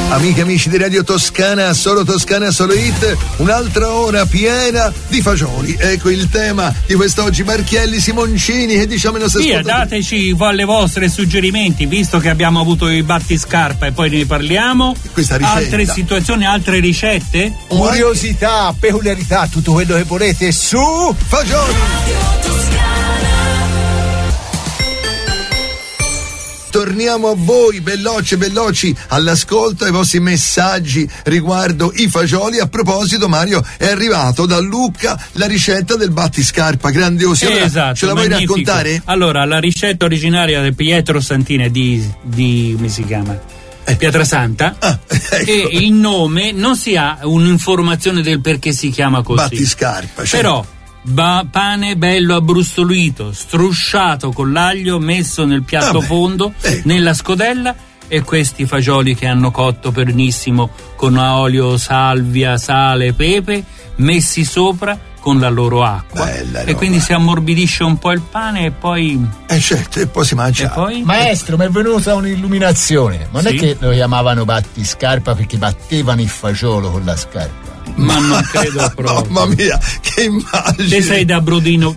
Amiche e amici di Radio Toscana, solo hit, un'altra ora piena di fagioli. Ecco il tema di quest'oggi. Marchielli, Simoncini, che diciamo ai nostri ascoltatori? Dateci le vostre suggerimenti, visto che abbiamo avuto i battiscarpa e poi ne parliamo. Questa ricetta. Altre situazioni, altre ricette? Curiosità, peculiarità, tutto quello che volete su fagioli. Torniamo a voi, belloci, all'ascolto ai vostri messaggi riguardo i fagioli. A proposito, Mario, è arrivato da Lucca la ricetta del battiscarpa, grandiosa. Allora, esatto, ce la vuoi magnifico. raccontare? Allora, la ricetta originaria di Pietro Santini di come si chiama? Pietrasanta. Ecco. E il nome non si ha un'informazione del perché si chiama così. Battiscarpa, certo. Però pane bello abbrustolito, strusciato con l'aglio, messo nel piatto fondo, nella scodella, e questi fagioli che hanno cotto benissimo con olio, salvia, sale, pepe, messi sopra con la loro acqua. Bella e roba. quindi si ammorbidisce un po' il pane e poi Certo, e poi si mangia. e poi Maestro, mi è venuta un'illuminazione. Non Sì? è che lo chiamavano battiscarpa perché battevano il fagiolo con la scarpa? ma non credo proprio. Mamma mia, che immagine! Te sei da Brodino.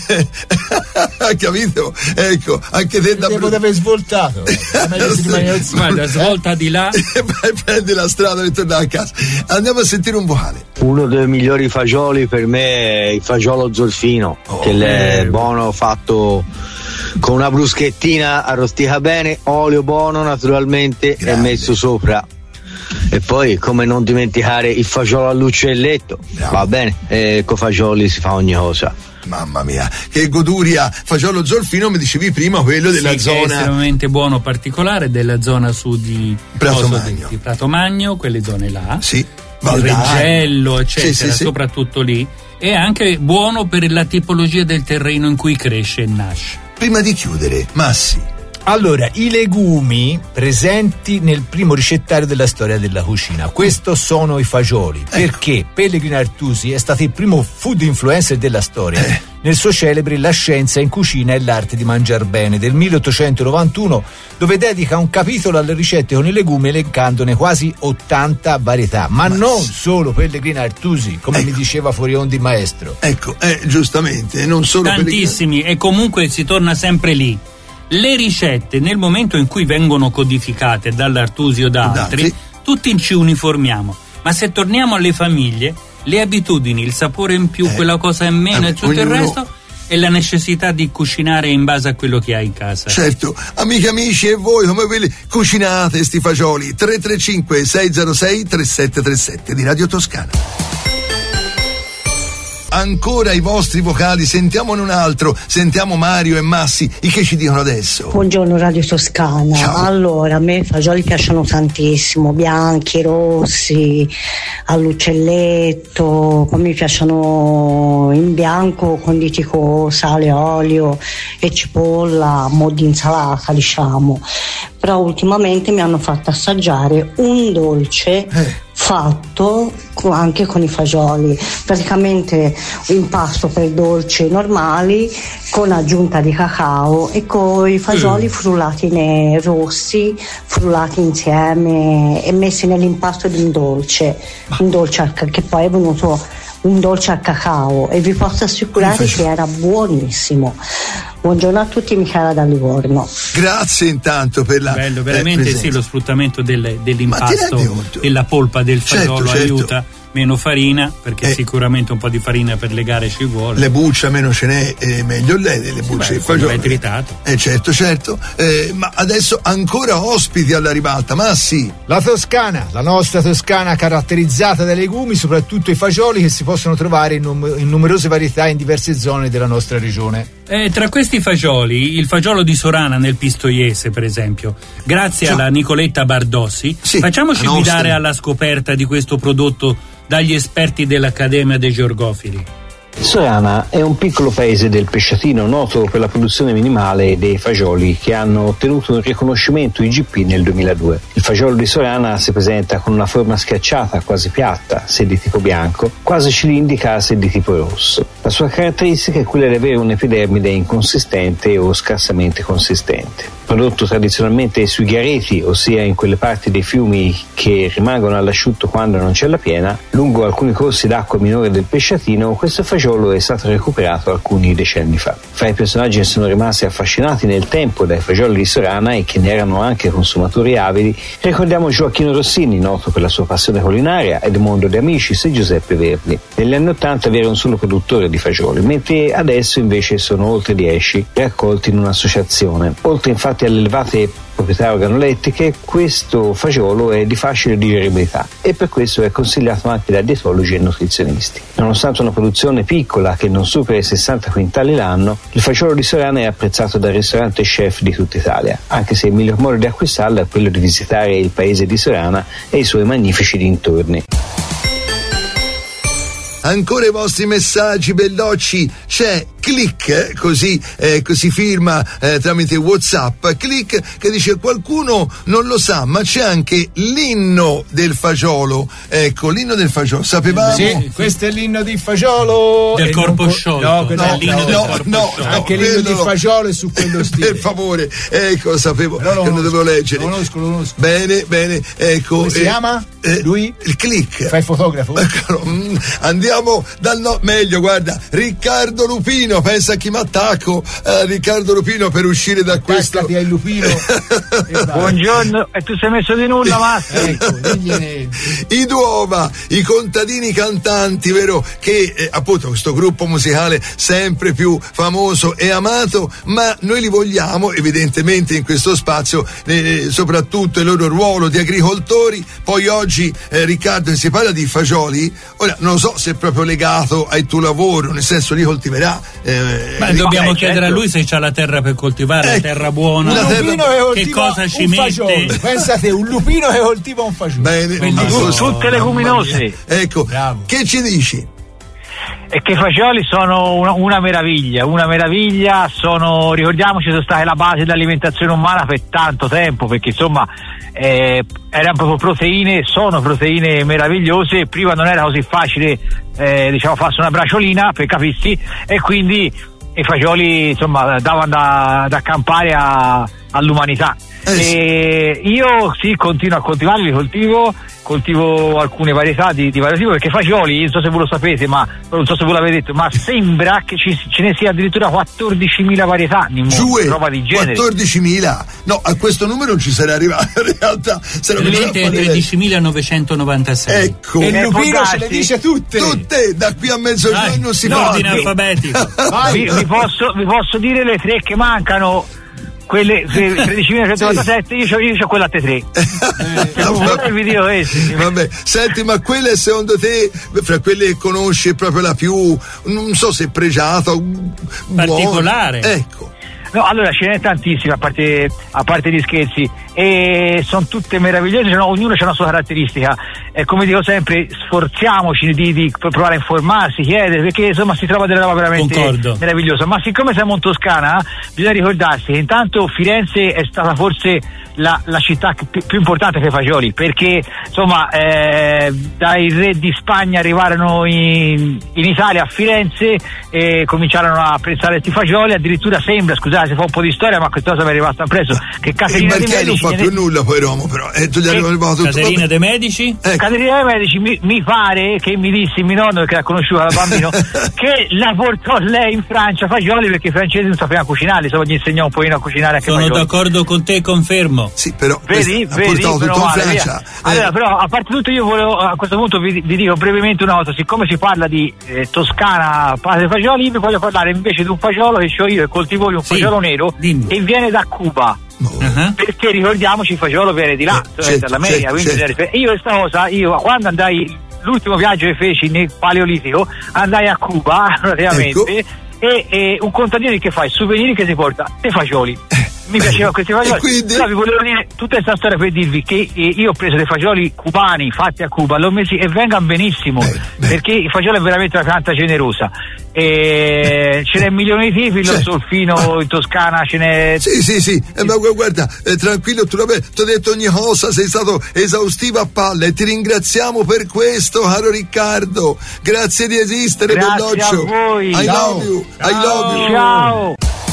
Capito? Ecco, anche te da Devo aver svoltato. Guarda, svolta di là. Vai, prendi la strada e torna a casa. Andiamo a sentire un vocale. Uno dei migliori fagioli per me è il fagiolo zolfino, che è buono, fatto con una bruschettina arrostita bene, olio buono naturalmente. Grande. E messo sopra. E poi, come non dimenticare il fagiolo all'uccelletto. Bravo. Va bene, con fagioli si fa ogni cosa. Mamma mia, che goduria! Fagiolo zolfino, mi dicevi prima, quello della Sì, che è zona estremamente buono, particolare della zona sud di Pratomagno. di Pratomagno, quelle zone là. Sì, Il Valdai. Reggello, eccetera, Sì. soprattutto lì. È anche buono per la tipologia del terreno in cui cresce e nasce. Prima di chiudere, Massi. Allora, i legumi presenti nel primo ricettario della storia della cucina. Questo sono i fagioli, perché Pellegrino Artusi è stato il primo food influencer della storia. Nel suo celebre La scienza in cucina e l'arte di mangiar bene del 1891, dove dedica un capitolo alle ricette con i legumi, elencandone quasi 80 varietà. Ma non solo Pellegrino Artusi, come mi diceva fuori onda il maestro. Ecco, giustamente, non solo Tantissimi, e comunque si torna sempre lì. Le ricette, nel momento in cui vengono codificate dall'Artusi o da altri, tutti ci uniformiamo. Ma se torniamo alle famiglie, le abitudini, il sapore in più, quella cosa in meno e tutto il resto, e la necessità di cucinare in base a quello che hai in casa. Certo, amiche, amici, e voi come ve li cucinate sti fagioli? 335 606 3737 di Radio Toscana. Ancora i vostri vocali, sentiamone un altro, sentiamo Mario e Massi, i che ci dicono adesso. Buongiorno Radio Toscana. Ciao. Allora, a me i fagioli piacciono tantissimo, bianchi, rossi, all'uccelletto, poi mi piacciono in bianco conditi con sale, olio e cipolla, a mo' di insalata, diciamo. Però ultimamente mi hanno fatto assaggiare un dolce fatto anche con i fagioli, praticamente un impasto per dolci normali con aggiunta di cacao e con i fagioli frullati rossi, frullati insieme e messi nell'impasto di un dolce che poi è venuto un dolce al cacao, e vi posso assicurare che era buonissimo. Buongiorno a tutti, Michela da Livorno. Grazie intanto per la bello, veramente presenza. sì, lo sfruttamento dell'impasto, della polpa del fagiolo Certo. aiuta. Meno farina, perché sicuramente un po' di farina per legare ci vuole. Le bucce meno ce n'è, meglio le bucce di fagiolo. È tritato. Certo. Ma adesso ancora ospiti alla ribalta, Massi. La Toscana, la nostra Toscana caratterizzata dai legumi, soprattutto i fagioli che si possono trovare in numerose varietà in diverse zone della nostra regione. Tra questi fagioli, il fagiolo di Sorana nel Pistoiese, per esempio, grazie alla Nicoletta Bardossi, facciamoci guidare alla scoperta di questo prodotto dagli esperti dell'Accademia dei Georgofili. Sorana è un piccolo paese del Pesciatino noto per la produzione minimale dei fagioli, che hanno ottenuto un riconoscimento IGP nel 2002. Il fagiolo di Sorana si presenta con una forma schiacciata, quasi piatta, se di tipo bianco, quasi cilindrica se di tipo rosso. La sua caratteristica è quella di avere un'epidermide inconsistente o scarsamente consistente. Prodotto tradizionalmente sui ghiareti, ossia in quelle parti dei fiumi che rimangono all'asciutto quando non c'è la piena, lungo alcuni corsi d'acqua minore del Pesciatino, questo fagiolo è stato recuperato alcuni decenni fa. Fra i personaggi che sono rimasti affascinati nel tempo dai fagioli di Sorana e che ne erano anche consumatori avidi, ricordiamo Gioacchino Rossini, noto per la sua passione culinaria, Edmondo De Amicis e Giuseppe Verdi. Negli anni '80 vi era un solo produttore di fagioli, mentre adesso invece sono oltre 10 raccolti in un'associazione. Oltre infatti alle elevate proprietà organolettiche, questo fagiolo è di facile digeribilità e per questo è consigliato anche da dietologi e nutrizionisti. Nonostante una produzione piccola che non supera i 60 quintali l'anno, il fagiolo di Sorana è apprezzato da ristoranti e chef di tutta Italia, anche se il miglior modo di acquistarlo è quello di visitare il paese di Sorana e i suoi magnifici dintorni. Ancora i vostri messaggi bellocci, c'è Click, così firma tramite WhatsApp, Click, che dice: qualcuno non lo sa, ma c'è anche l'inno del fagiolo. Ecco, l'inno del fagiolo, sapevamo? Sì, questo è l'inno di fagiolo del corpo sciolto. No, anche l'inno di fagiolo è su quello stile. Per favore, ecco, sapevo che non dovevo leggere. Lo conosco. Bene, ecco. Come si chiama? Lui? Il Click. Fai fotografo? Andiamo meglio, guarda, Riccardo Lupino, pensa a chi mi attacco, Riccardo Lupino, per uscire da questo. Attaccati al lupino. Buongiorno, e tu sei messo di nulla, Massimo? Ecco, digliene. I Duova, i contadini cantanti, vero? Che appunto questo gruppo musicale sempre più famoso e amato, ma noi li vogliamo evidentemente in questo spazio, soprattutto il loro ruolo di agricoltori. Poi oggi, Riccardo, si parla di fagioli, ora non so se è proprio legato al tuo lavoro, nel senso li coltiverà. Ma dobbiamo chiedere a lui se c'ha la terra per coltivare, la terra buona, che cosa ci mette. Pensate, un lupino che coltiva un fagiolo. Bene, tutte leguminose. Ecco, bravo. Che ci dici? E che i fagioli sono una meraviglia, ricordiamoci, sono state la base dell'alimentazione umana per tanto tempo, perché insomma erano proprio proteine, sono proteine meravigliose. Prima non era così facile farsi una braciolina, per capirsi, e quindi i fagioli insomma davano da accampare all'umanità. E io continuo a coltivarli, coltivo alcune varietà di vario tipo, perché fagioli, non so se voi lo sapete, ma non so se voi l'avete detto, ma sembra che ce ne sia addirittura 14.000 varietà nel mondo, roba di genere. 14.000? No, a questo numero non ci sarei arrivato, in realtà. Limite è 13.996. Ecco. E il lupino ce le dice tutte. Tutte, da qui a mezzogiorno si fa. Ordine alfabetico. Vi posso dire le tre che mancano. Quelle 13.997, io c'ho quella T3. Vabbè, senti, ma quelle secondo te, fra quelle che conosci, è proprio la più, non so se pregiata, particolare? Buona. Ecco. No, allora ce n'è tantissime, a parte gli scherzi, e sono tutte meravigliose, ognuno ha una sua caratteristica, e come dico sempre, sforziamoci di provare a informarsi, chiedere, perché insomma si trova della roba veramente meravigliosa. Ma siccome siamo in Toscana, bisogna ricordarsi che intanto Firenze è stata forse la città più importante per i fagioli, perché insomma dai re di Spagna arrivarono in Italia, a Firenze, e cominciarono a apprezzare questi fagioli. Addirittura sembra, scusate se fa un po' di storia, ma questa cosa mi è rimasta impresso, che Caterina De Medici non fa più nulla poi Roma, però tu gli arrivato tutto. Caterina De Medici? Ecco. Caterina De Medici mi pare che mi disse mio nonno, perché l'ha conosciuta da bambino, che la portò lei in Francia fagioli, perché i francesi non sapevano cucinarli, insomma gli insegnò un pochino a cucinare anche fagioli. Sono d'accordo con te, confermo. Sì, però vedi, ha portato tutto in Francia. Allora, però, a parte tutto, io volevo, a questo punto vi dico brevemente una cosa: siccome si parla di Toscana, padre fagioli, vi voglio parlare invece di un fagiolo che ho io e coltivo, un fagiolo nero, che viene da Cuba. Perché ricordiamoci, il fagiolo viene di là, dall'America, io quando andai, l'ultimo viaggio che feci nel Paleolitico, andai a Cuba praticamente, ecco. E un contadino che fa i souvenir che si porta dei fagioli. mi piaceva questi fagioli. Quindi... Però vi volevo dire tutta questa storia per dirvi che io ho preso dei fagioli cubani fatti a Cuba, l'ho messi e vengono benissimo, perché il fagiolo è veramente una pianta generosa. Ce n'è milioni di tipi, lo solfino in Toscana ce n'è. Sì, ma guarda, tranquillo, tu ho detto ogni cosa, sei stato esaustivo a palla e ti ringraziamo per questo, caro Riccardo. Grazie di esistere, Belloccio. Grazie a voi. I love you. Ciao.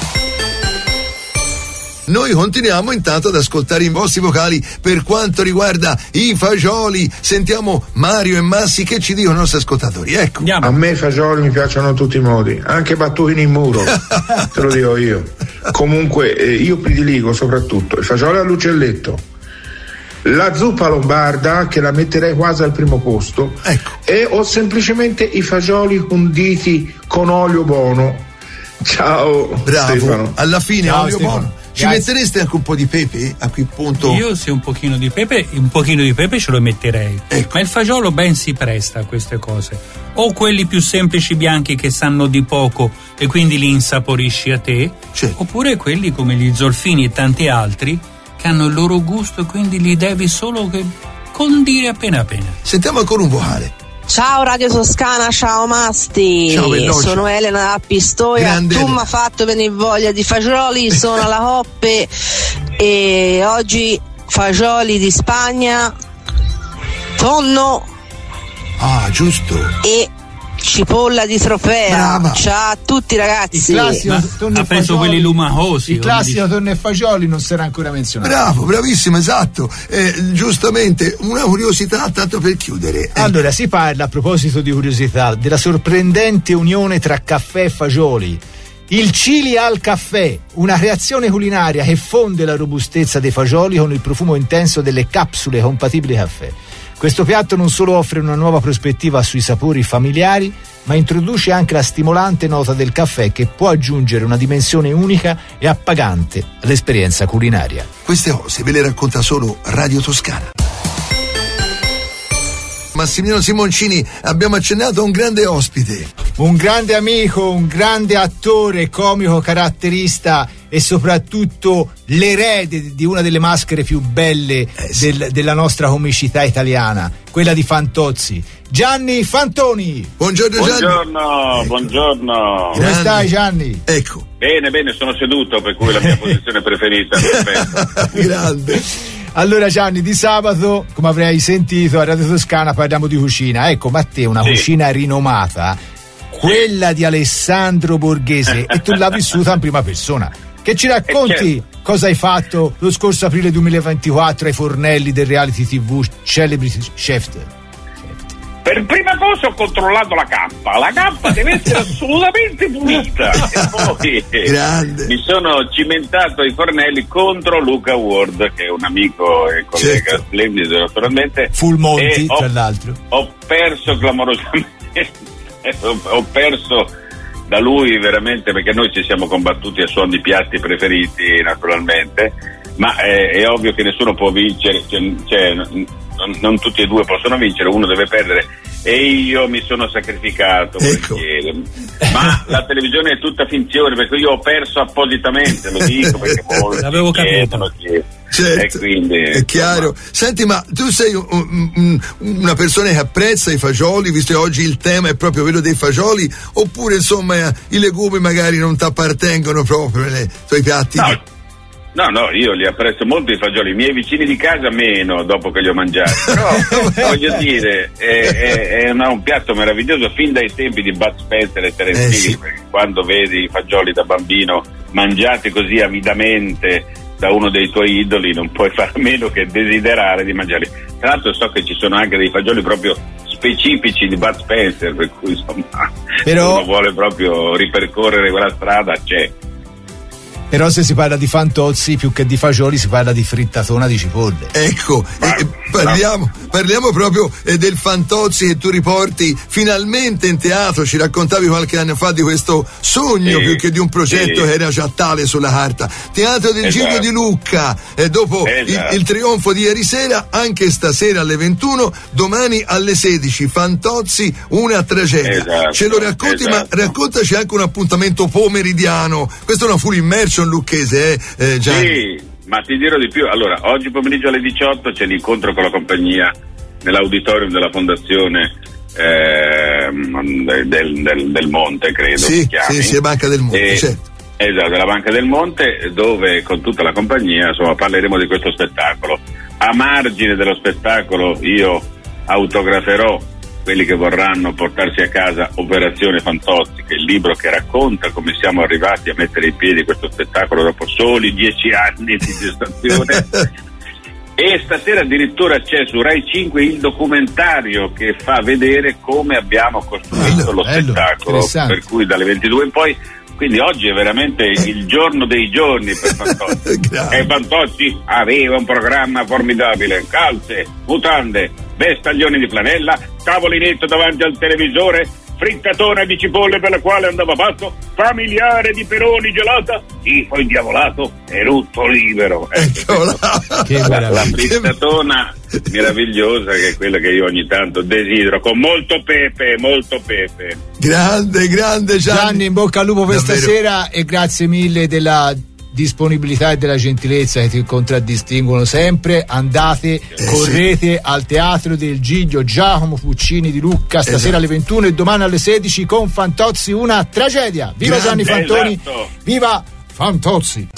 Noi continuiamo intanto ad ascoltare i vostri vocali per quanto riguarda i fagioli. Sentiamo Mario e Massi che ci dicono i nostri ascoltatori. Ecco. A me i fagioli mi piacciono in tutti i modi, anche battuti in muro, te lo dico io. Comunque io prediligo soprattutto il fagiolo all'uccelletto, la zuppa lombarda, che la metterei quasi al primo posto, ecco. O semplicemente i fagioli conditi con olio buono. Ciao. Bravo. Stefano. Alla fine Ciao, olio Stefano. buono. Ci mettereste anche un po' di pepe a quel punto? Io sì, un pochino di pepe ce lo metterei. Ecco. Ma il fagiolo ben si presta a queste cose. O quelli più semplici bianchi che sanno di poco e quindi li insaporisci a te, oppure quelli come gli zolfini e tanti altri che hanno il loro gusto e quindi li devi solo condire appena appena. Sentiamo ancora un vocale. Ciao Radio Toscana, ciao Masti. Ciao, Veloce. Sono Elena da Pistoia. Grande Tu Elena. mi hai fatto venire voglia di fagioli, sono alla Hoppe e oggi fagioli di Spagna, tonno Giusto. e cipolla di Tropea. Brava. Ciao a tutti ragazzi. Ha penso quelli lumacosi. Il classico tonno e fagioli non sarà ancora menzionato. Bravo, bravissimo, esatto. Giustamente, una curiosità tanto per chiudere. Allora, si parla, a proposito di curiosità, della sorprendente unione tra caffè e fagioli. Il chili al caffè, una creazione culinaria che fonde la robustezza dei fagioli con il profumo intenso delle capsule compatibili caffè. Questo piatto non solo offre una nuova prospettiva sui sapori familiari, ma introduce anche la stimolante nota del caffè che può aggiungere una dimensione unica e appagante all'esperienza culinaria. Queste cose ve le racconta solo Radio Toscana. Massimiliano Simoncini, abbiamo accennato a un grande ospite. Un grande amico, un grande attore, comico, caratterista e soprattutto l'erede di una delle maschere più belle della nostra comicità italiana, quella di Fantozzi, Gianni Fantoni. Buongiorno Gianni. Buongiorno. Come stai Gianni? Ecco. Bene, sono seduto, per cui la mia posizione preferita. Grande. Allora Gianni, di sabato, come avrei sentito a Radio Toscana, parliamo di cucina. Ecco, ma a te una cucina rinomata, quella di Alessandro Borghese, e tu l'hai vissuta in prima persona. Che ci racconti cosa hai fatto lo scorso aprile 2024 ai fornelli del reality TV Celebrity Chef? Per prima cosa ho controllato la cappa. La cappa deve essere assolutamente pulita. E poi mi sono cimentato ai fornelli contro Luca Ward, che è un amico e collega splendido naturalmente. Full Monty, tra l'altro. Ho perso clamorosamente. Ho perso da lui veramente, perché noi ci siamo combattuti a suon di piatti preferiti naturalmente, ma è ovvio che nessuno può vincere, non tutti e due possono vincere, uno deve perdere, e io mi sono sacrificato, ma la televisione è tutta finzione, perché io ho perso appositamente, lo dico perché molti l'avevo capito. Certo, quindi, è chiaro. Senti, ma tu sei una persona che apprezza i fagioli, visto che oggi il tema è proprio quello dei fagioli, oppure insomma i legumi magari non ti appartengono proprio nei tuoi piatti? No, io li apprezzo molto i fagioli, i miei vicini di casa meno dopo che li ho mangiati, però voglio dire è un piatto meraviglioso fin dai tempi di Bud Spencer e Terence Hill, perché quando vedi i fagioli da bambino mangiati così avidamente da uno dei tuoi idoli non puoi fare a meno che desiderare di mangiarli. Tra l'altro so che ci sono anche dei fagioli proprio specifici di Bud Spencer, per cui insomma se uno vuole proprio ripercorrere quella strada c'è. Però se si parla di Fantozzi più che di fagioli si parla di frittatona di cipolle. Ecco, parliamo proprio del Fantozzi che tu riporti finalmente in teatro. Ci raccontavi qualche anno fa di questo sogno più che di un progetto che era già tale sulla carta. Teatro del Giglio di Lucca, dopo il trionfo di ieri sera, anche stasera alle 21, domani alle 16, Fantozzi, una tragedia. Ce lo racconti, ma raccontaci anche un appuntamento pomeridiano. Questo è una full immersion tradizione lucchese, Gianni. Sì, ma ti dirò di più. Allora, oggi pomeriggio alle 18 c'è l'incontro con la compagnia nell'auditorium della fondazione del Monte, credo si chiami. Sì, Banca del Monte, certo. Esatto, della Banca del Monte, dove con tutta la compagnia insomma parleremo di questo spettacolo. A margine dello spettacolo io autograferò quelli che vorranno portarsi a casa Operazione Fantozzi, che è il libro che racconta come siamo arrivati a mettere in piedi questo spettacolo dopo soli 10 anni di gestazione. E stasera addirittura c'è su Rai 5 il documentario che fa vedere come abbiamo costruito lo spettacolo, per cui dalle 22 in poi. Quindi oggi è veramente il giorno dei giorni per Fantozzi. E Fantozzi aveva un programma formidabile: calze, mutande, vestaglioni di flanella, tavolinetto davanti al televisore, frittatona di cipolle per la quale andava fatto, familiare di peroni gelata, tifo indiavolato e rutto libero. La frittatona meravigliosa, che è quella che io ogni tanto desidero, con molto pepe. Grande Gianni, in bocca al lupo per stasera e grazie mille della disponibilità e della gentilezza che ti contraddistinguono sempre. Andate, correte al Teatro del Giglio Giacomo Puccini di Lucca stasera alle 21 e domani alle 16 con Fantozzi, una tragedia. Viva Gianni Fantoni, viva Fantozzi.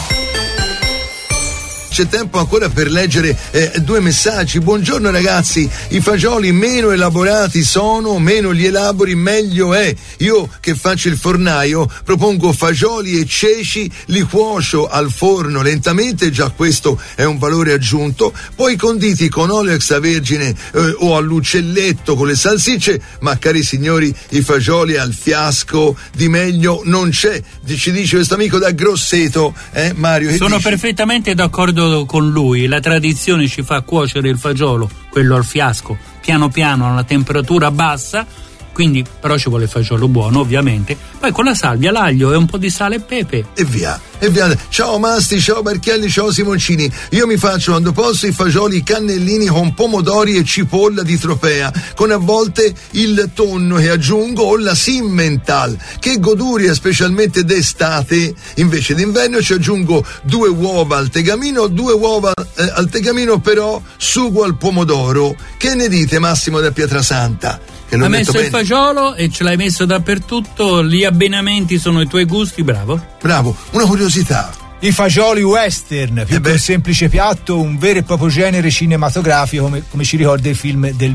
C'è tempo ancora per leggere 2 messaggi. Buongiorno ragazzi, i fagioli meno elaborati sono, meno li elabori meglio è. Io che faccio il fornaio propongo fagioli e ceci, li cuocio al forno lentamente, già questo è un valore aggiunto, poi conditi con olio extravergine o all'uccelletto con le salsicce, ma cari signori i fagioli al fiasco di meglio non c'è. Ci dice questo amico da Grosseto, Mario? Sono perfettamente d'accordo con lui. La tradizione ci fa cuocere il fagiolo, quello al fiasco, piano piano a una temperatura bassa, quindi però ci vuole il fagiolo buono ovviamente, poi con la salvia, l'aglio e un po' di sale e pepe e via. Ciao Masti, ciao Barchielli, ciao Simoncini. Io mi faccio quando posso i fagioli cannellini con pomodori e cipolla di Tropea, con a volte il tonno che aggiungo o la Simmental. Che goduria, specialmente d'estate. Invece d'inverno ci aggiungo 2 uova al tegamino, 2 uova al tegamino però sugo al pomodoro. Che ne dite Massimo da Pietrasanta? Hai messo il fagiolo e ce l'hai messo dappertutto, gli abbinamenti sono i tuoi gusti, bravo. Una curiosità. I fagioli western, più che un semplice piatto, un vero e proprio genere cinematografico, come ci ricorda il film del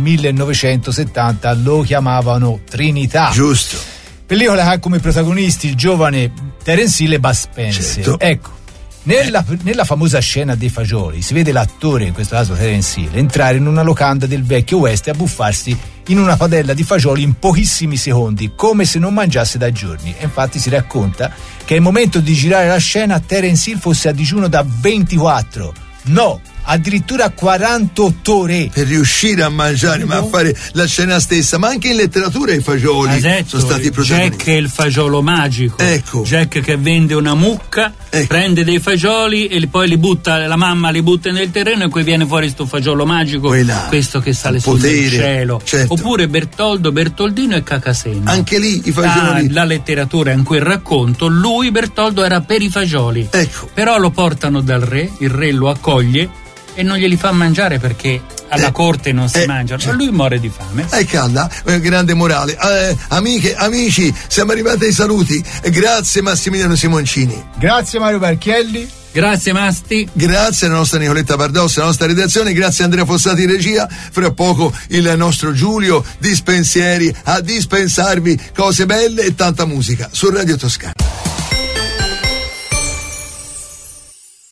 1970, lo chiamavano Trinità. Giusto. Pellicola che ha come protagonisti il giovane Terence Hill e Bud Spencer. Certo. Ecco. Nella famosa scena dei fagioli si vede l'attore, in questo caso Terence Hill, entrare in una locanda del vecchio West e abbuffarsi in una padella di fagioli in pochissimi secondi, come se non mangiasse da giorni. E infatti si racconta che al momento di girare la scena Terence Hill fosse a digiuno da 24, no, addirittura 48 ore per riuscire a mangiare, ma a fare la scena stessa. Ma anche in letteratura i fagioli sono stati protagonisti. Jack è il fagiolo magico. Ecco. Jack che vende una mucca, prende dei fagioli e poi li butta, la mamma li butta nel terreno e poi viene fuori sto fagiolo magico, questo che sale sul cielo. Certo. Oppure Bertoldino e Cacasenno. Anche lì i fagioli. La letteratura in quel racconto, lui Bertoldo era per i fagioli. Ecco. Però lo portano dal re, il re lo accoglie e non glieli fa mangiare perché alla corte non si mangiano, ma lui muore di fame. Calda, grande morale. Amiche, amici, siamo arrivati ai saluti. Grazie Massimiliano Simoncini. Grazie Mario Barchielli. Grazie Masti. Grazie alla nostra Nicoletta Pardossi, alla nostra redazione. Grazie Andrea Fossati in regia. Fra poco il nostro Giulio Dispensieri a dispensarvi cose belle e tanta musica su Radio Toscana.